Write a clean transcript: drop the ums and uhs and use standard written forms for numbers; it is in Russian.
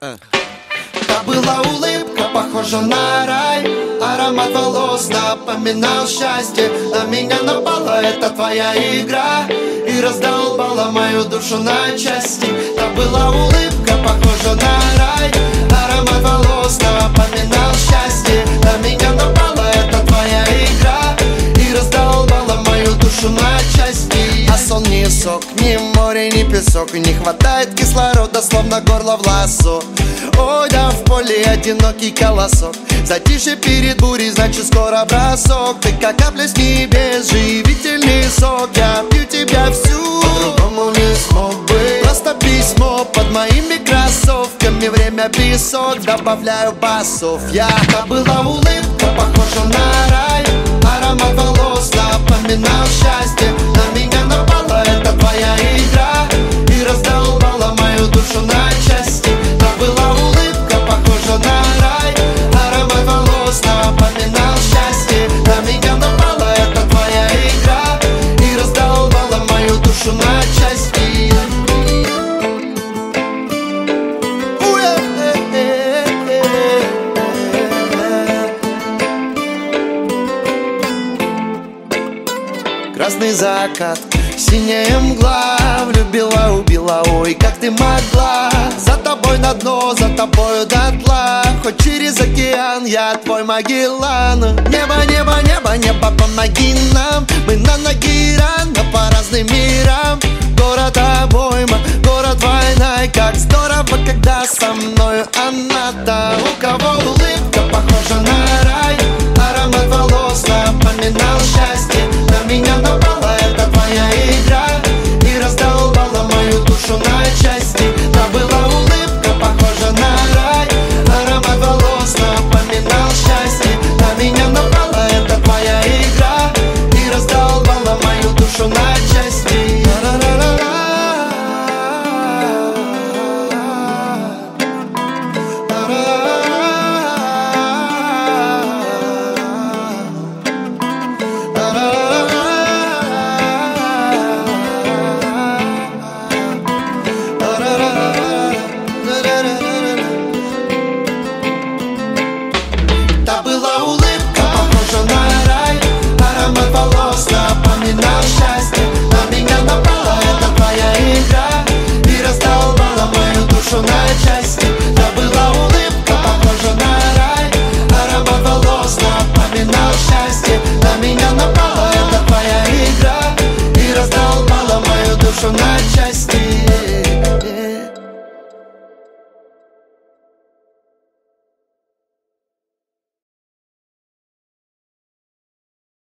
Та была улыбка, похожа на рай. Аромат волос напоминал счастье. На меня напала эта твоя игра и раздолбала мою душу на части. Та была улыбка, похожа на рай. Аромат волос напоминал счастье. На меня напала эта твоя игра и раздолбала мою душу на части. А сон не сок, ни море, ни песок. И не хватает кислорода, словно горло в лассо. Ой, да в поле одинокий колосок. Затишье перед бурей, значит скоро бросок. Ты как капля с небес, живительный сок. Я пью тебя всю, по-другому не смог бы. Просто письмо под моими кроссовками. Время песок, добавляю басов. Та была улыбка, похожа на рай. Аромат волос напоминал счастье. На меня напала эта твоя игра и раздолбала мою душу на части. Та была улыбка, похожа на рай. Аромат волос напоминал счастье. На меня напала эта твоя игра и раздолбала мою душу на части. Красный закат, синяя мгла. Влюбила, убила, ой, как ты могла. За тобой на дно, за тобою дотла. Хоть через океан, я твой Магеллан. Небо, небо, небо, небо, помоги нам. Мы на ноги рано по разным мирам. Город обойма, город война. И как здорово, когда со мною она. Там у кого